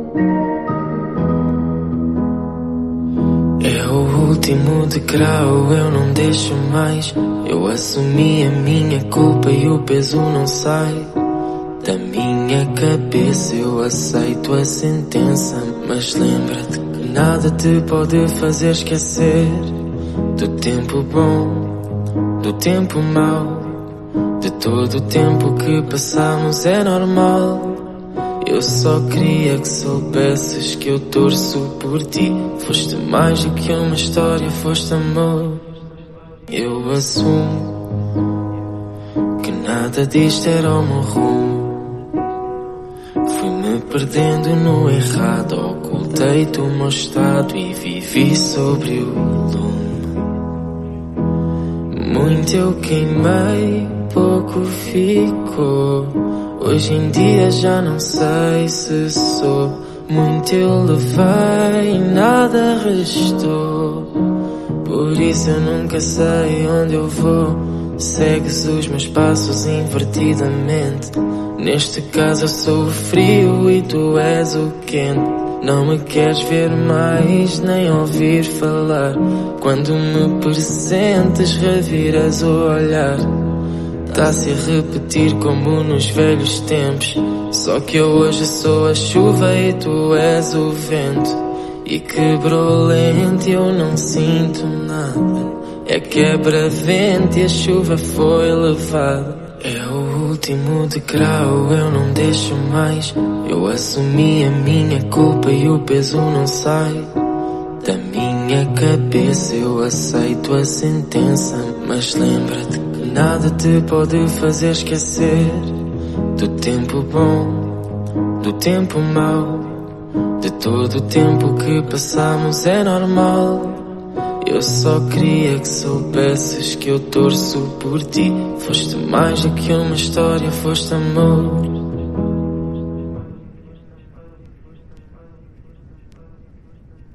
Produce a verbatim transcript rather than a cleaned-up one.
É o último degrau, eu não deixo mais. Eu assumi a minha culpa e o peso não sai da minha cabeça. Eu aceito a sentença, mas lembra-te que nada te pode fazer esquecer do tempo bom, do tempo mau, de todo o tempo que passamos. É normal. Eu só queria que soubesses que eu torço por ti. Foste mais do que uma história, foste amor. Eu assumo que nada disto era o meu rumo. Fui-me perdendo no errado, ocultei-te o meu estado e vivi sobre o lume. Muito eu queimei, pouco ficou. Hoje em dia já não sei se sou. Muito eu levei e nada restou. Por isso eu nunca sei onde eu vou. Segues os meus passos invertidamente. Neste caso eu sou o frio e tu és o quente. Não me queres ver mais, nem ouvir falar. Quando me pressentes reviras o olhar. Tá-se a repetir como nos velhos tempos. Só que eu hoje sou a chuva e tu és o vento. E quebrou lento e eu não sinto nada. É quebra-vento e a chuva foi levada. É o último degrau, eu não deixo mais. Eu assumi a minha culpa e o peso não sai da minha cabeça. Eu aceito a sentença, mas lembra-te que nada te pode fazer esquecer do tempo bom, do tempo mau, de todo o tempo que passamos. É normal. Eu só queria que soubesses que eu torço por ti. Foste mais do que uma história, foste amor.